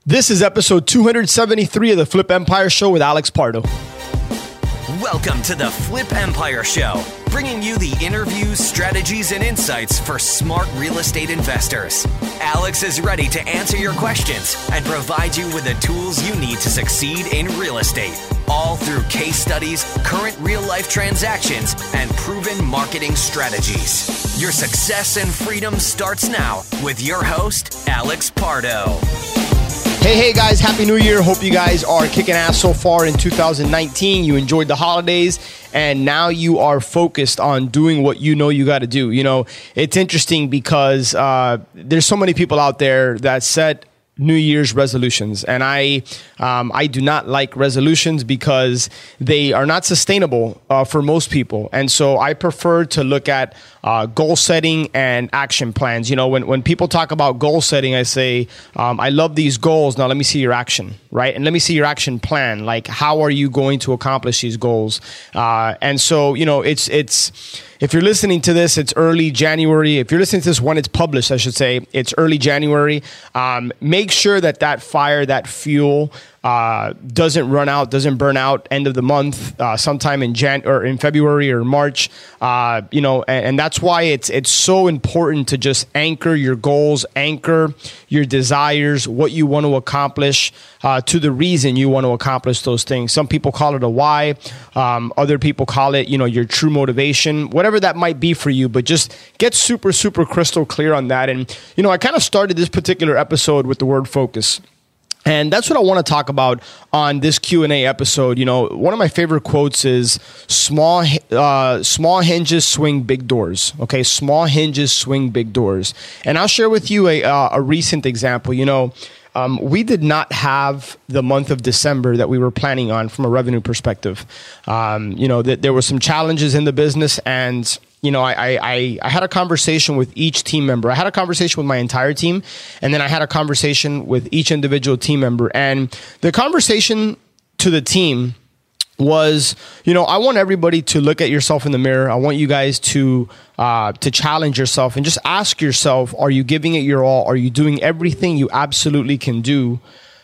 This is episode 273 of the Flip Empire Show with Alex Pardo. Welcome to the Flip Empire Show, bringing you the interviews, strategies, and insights for smart real estate investors. Alex is ready to answer your questions and provide you with the tools you need to succeed in real estate, all through case studies, current real-life transactions, and proven marketing strategies. Your success and freedom starts now with your host, Alex Pardo. Hey guys, Happy New Year. Hope you guys are kicking ass so far in 2019. You enjoyed the holidays and now you are focused on doing what you know you got to do. You know, it's interesting because there's so many people out there that set New Year's resolutions, and I do not like resolutions because they are not sustainable for most people. And so I prefer to look at goal setting and action plans. You know, when people talk about goal setting, I say, I love these goals. Now let me see your action, right? And let me see your action plan. Like, how are you going to accomplish these goals? And so, you know, it's if you're listening to this, it's early January. If you're listening to this when it's published, I should say, it's early January. Make sure that fire, that fuel, doesn't run out, doesn't burn out end of the month, sometime in in February or March. You know, and that's why it's so important to just anchor your goals, anchor your desires, what you want to accomplish, to the reason you want to accomplish those things. Some people call it a why. Other people call it, you know, your true motivation, whatever that might be for you, but just get super, super crystal clear on that. And, you know, I kind of started this particular episode with the word focus. And that's what I want to talk about on this Q&A episode. You know, one of my favorite quotes is small hinges swing big doors. Okay, small hinges swing big doors. And I'll share with you a recent example. You know, we did not have the month of December that we were planning on from a revenue perspective. You know, there were some challenges in the business, and you know, I had a conversation with each team member. I had a conversation with my entire team, and then I had a conversation with each individual team member. And the conversation to the team was, you know, I want everybody to look at yourself in the mirror. I want you guys to challenge yourself and just ask yourself, are you giving it your all? Are you doing everything you absolutely can do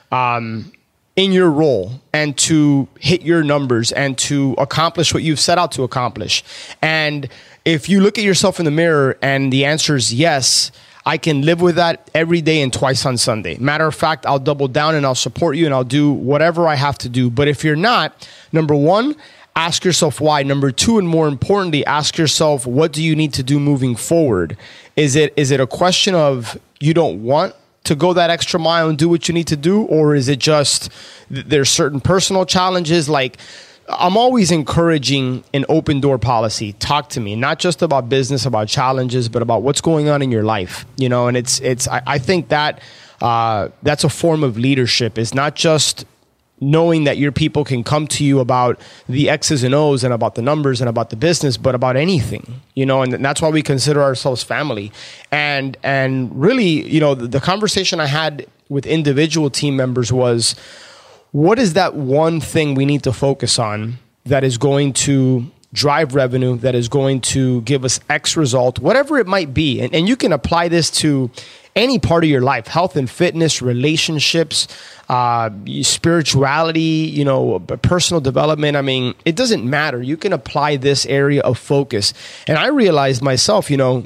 in your role and to hit your numbers and to accomplish what you've set out to accomplish? And if you look at yourself in the mirror and the answer is yes, I can live with that every day and twice on Sunday. Matter of fact, I'll double down and I'll support you and I'll do whatever I have to do. But if you're not, number one, ask yourself why. Number two, and more importantly, ask yourself, what do you need to do moving forward? Is it a question of you don't want to go that extra mile and do what you need to do? Or is it just there's certain personal challenges? Like, I'm always encouraging an open door policy. Talk to me, not just about business, about challenges, but about what's going on in your life. You know, and I think that that's a form of leadership. It's not just knowing that your people can come to you about the X's and O's and about the numbers and about the business, but about anything, you know, and that's why we consider ourselves family. And really, you know, the conversation I had with individual team members was, what is that one thing we need to focus on that is going to drive revenue, that is going to give us X result, whatever it might be. And you can apply this to any part of your life, health and fitness, relationships, spirituality, you know, personal development. I mean, it doesn't matter. You can apply this area of focus. And I realized myself, you know,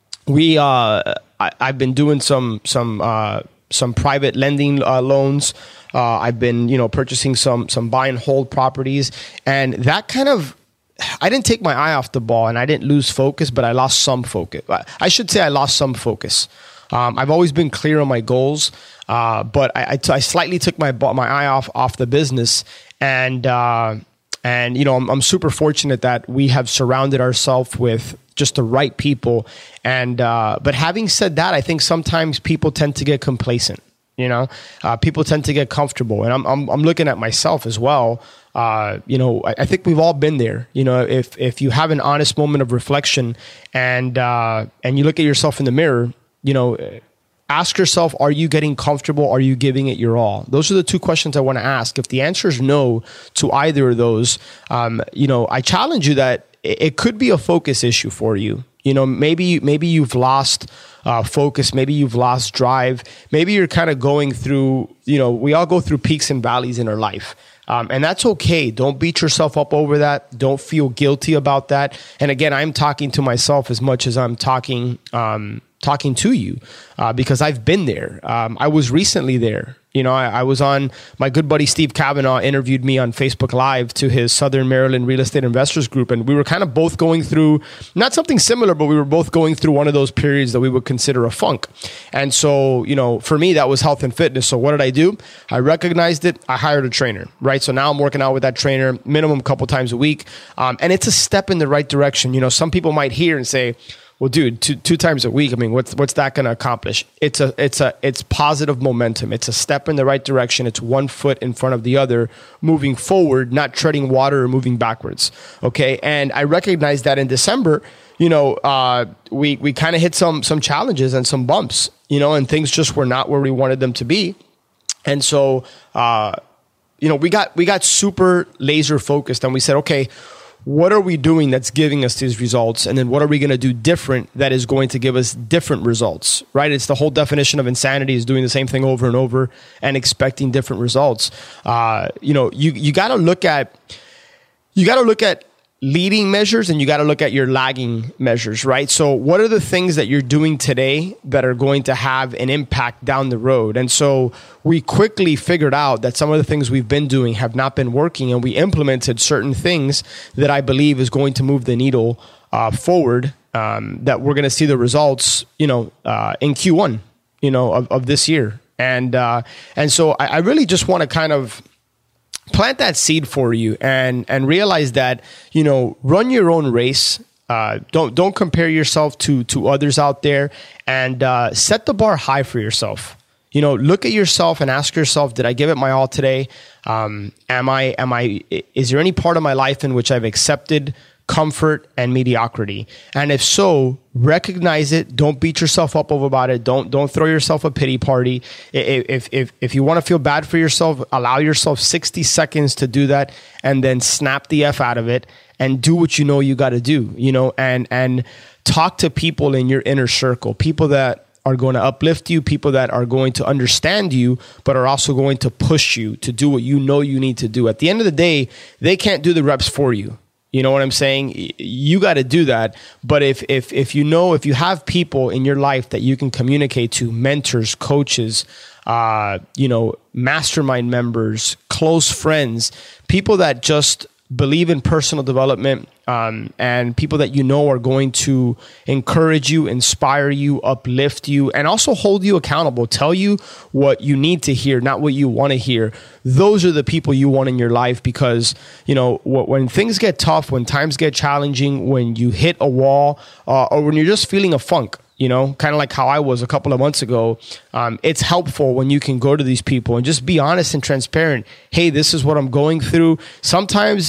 I've been doing some private lending loans. I've been, you know, purchasing some buy and hold properties, and that kind of, I didn't take my eye off the ball and I didn't lose focus, but I lost some focus. I should say I lost some focus. I've always been clear on my goals, but I slightly took my eye off the business, and you know, I'm super fortunate that we have surrounded ourselves with just the right people. And but having said that, I think sometimes people tend to get complacent. You know, people tend to get comfortable, and I'm looking at myself as well. You know, I think we've all been there. You know, if you have an honest moment of reflection and you look at yourself in the mirror, you know, ask yourself, are you getting comfortable? Are you giving it your all? Those are the two questions I want to ask. If the answer is no to either of those, you know, I challenge you that it could be a focus issue for you. Maybe you've lost focus. Maybe you've lost drive. Maybe you're kind of going through, we all go through peaks and valleys in our life. And that's okay. Don't beat yourself up over that. Don't feel guilty about that. And again, I'm talking to myself as much as I'm talking to you, because I've been there. I was recently there. I was on, my good buddy Steve Kavanaugh interviewed me on Facebook Live to his Southern Maryland Real Estate Investors Group. And we were kind of both going through, not something similar, but we were both going through one of those periods that we would consider a funk. And so, for me, that was health and fitness. So what did I do? I recognized it. I hired a trainer, right? So now I'm working out with that trainer minimum a couple times a week. And it's a step in the right direction. Some people might hear and say, well, dude, two times a week, I mean, what's that going to accomplish? It's positive momentum. It's a step in the right direction. It's one foot in front of the other, moving forward, not treading water or moving backwards. Okay. And I recognized that in December, we kind of hit some challenges and some bumps, and things just were not where we wanted them to be. And so, we got super laser focused, and we said, okay, what are we doing that's giving us these results? And then what are we going to do different that is going to give us different results, right? It's the whole definition of insanity, is doing the same thing over and over and expecting different results. You got to look at leading measures, and you got to look at your lagging measures, right? So what are the things that you're doing today that are going to have an impact down the road? And so we quickly figured out that some of the things we've been doing have not been working, and we implemented certain things that I believe is going to move the needle forward, that we're going to see the results, in Q1, of this year. And so I really just want to kind of plant that seed for you and realize that, run your own race. Don't compare yourself to others out there, and set the bar high for yourself. Look at yourself and ask yourself, did I give it my all today? Is there any part of my life in which I've accepted comfort and mediocrity? And if so, recognize it. Don't beat yourself up over about it. Don't throw yourself a pity party. If you want to feel bad for yourself, allow yourself 60 seconds to do that, and then snap the F out of it and do what you got to do, and talk to people in your inner circle, people that are going to uplift you, people that are going to understand you, but are also going to push you to do what you need to do. At the end of the day, they can't do the reps for you. You know what I'm saying? You got to do that. But if you have people in your life that you can communicate to, mentors, coaches, mastermind members, close friends, people that just believe in personal development, and people that are going to encourage you, inspire you, uplift you, and also hold you accountable, tell you what you need to hear, not what you want to hear. Those are the people you want in your life, because, when things get tough, when times get challenging, when you hit a wall, or when you're just feeling a funk, kind of like how I was a couple of months ago, it's helpful when you can go to these people and just be honest and transparent. Hey, this is what I'm going through. Sometimes,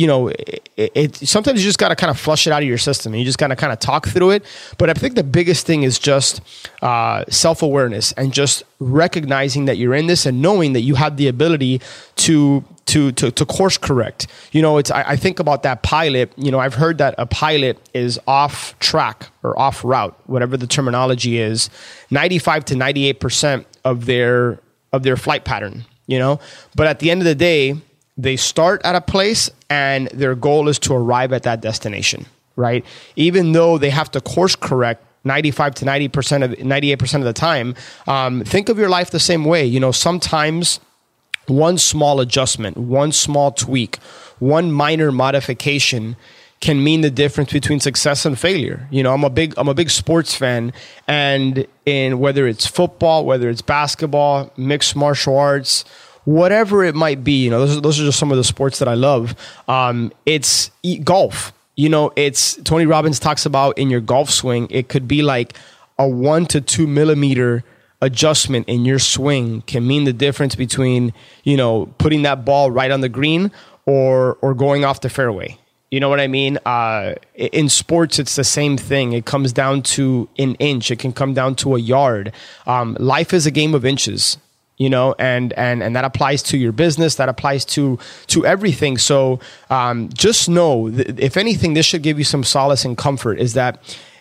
sometimes you just got to kind of flush it out of your system, and you just got to kind of talk through it. But I think the biggest thing is just self-awareness, and just recognizing that you're in this, and knowing that you have the ability to course correct. I think about that pilot. I've heard that a pilot is off track or off route, whatever the terminology is, 95 to 98% of their flight pattern. But at the end of the day, they start at a place, and their goal is to arrive at that destination, right? Even though they have to course correct 95 to 98% of the time. Think of your life the same way. Sometimes one small adjustment, one small tweak, one minor modification can mean the difference between success and failure. I'm a big sports fan, and in whether it's football, whether it's basketball, mixed martial arts, whatever it might be, those are just some of the sports that I love. It's golf. It's Tony Robbins talks about in your golf swing, it could be like a 1 to 2 millimeter adjustment in your swing can mean the difference between, putting that ball right on the green or going off the fairway. You know what I mean? In sports, it's the same thing. It comes down to an inch. It can come down to a yard. Life is a game of inches, and that applies to your business. That applies to everything. So just know that if anything, this should give you some solace and comfort, is that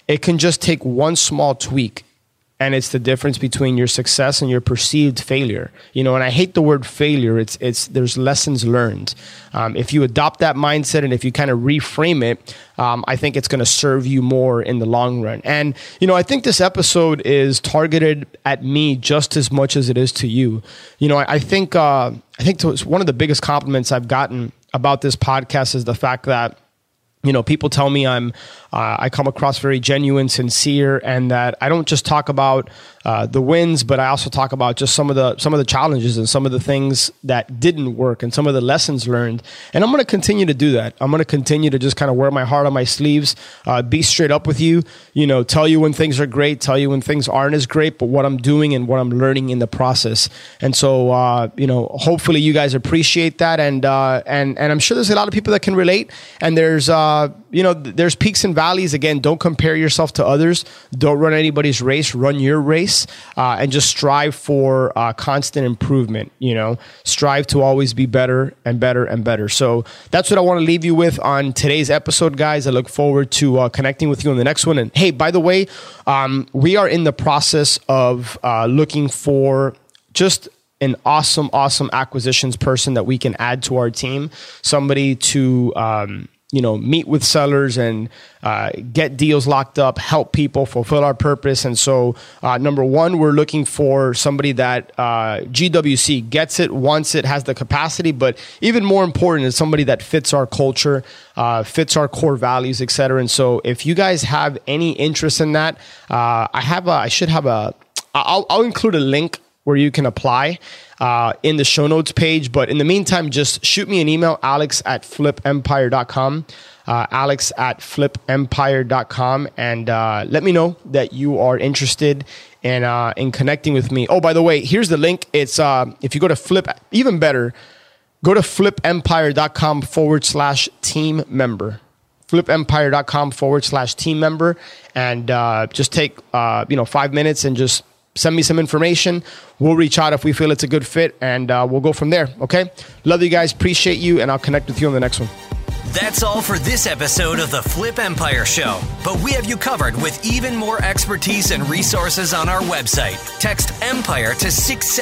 it can just take one small tweak. And it's the difference between your success and your perceived failure. And I hate the word failure. It's there's lessons learned. If you adopt that mindset and if you kind of reframe it, I think it's going to serve you more in the long run. And, I think this episode is targeted at me just as much as it is to you. I think one of the biggest compliments I've gotten about this podcast is the fact that, people tell me I come across very genuine, sincere, and that I don't just talk about the wins, but I also talk about just some of the challenges and some of the things that didn't work and some of the lessons learned. And I'm going to continue to do that. I'm going to continue to just kind of wear my heart on my sleeves, be straight up with you, tell you when things are great, tell you when things aren't as great, but what I'm doing and what I'm learning in the process. And so, hopefully you guys appreciate that. And I'm sure there's a lot of people that can relate. And there's peaks and valleys. Again, don't compare yourself to others. Don't run anybody's race. Run your race, and just strive for constant improvement. Strive to always be better and better and better. So that's what I want to leave you with on today's episode, guys. I look forward to connecting with you on the next one. And hey, by the way, we are in the process of looking for just an awesome acquisitions person that we can add to our team. Somebody to meet with sellers and get deals locked up, help people, fulfill our purpose. And so, number one, we're looking for somebody that GWC gets it, wants it, has the capacity, but even more important is somebody that fits our culture, fits our core values, et cetera. And so if you guys have any interest in that, I'll include a link where you can apply in the show notes page. But in the meantime, just shoot me an email, alex@flipempire.com, alex@flipempire.com, and let me know that you are interested in connecting with me. Oh, by the way, here's the link. It's if you go to even better, go to flipempire.com/team member. flipempire.com/team member, and just take 5 minutes and just send me some information. We'll reach out if we feel it's a good fit, and we'll go from there. Okay? Love you guys. Appreciate you, and I'll connect with you on the next one. That's all for this episode of the Flip Empire Show. But we have you covered with even more expertise and resources on our website. Text EMPIRE to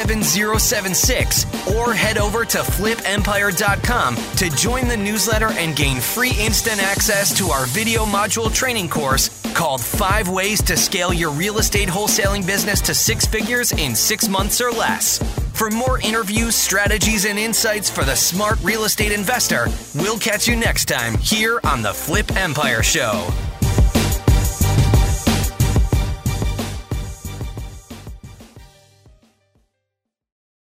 67076 or head over to flipempire.com to join the newsletter and gain free instant access to our video module training course called 5 Ways to Scale Your Real Estate Wholesaling Business to 6 Figures in 6 months or less. For more interviews, strategies, and insights for the smart real estate investor, we'll catch you next time here on the Flip Empire Show.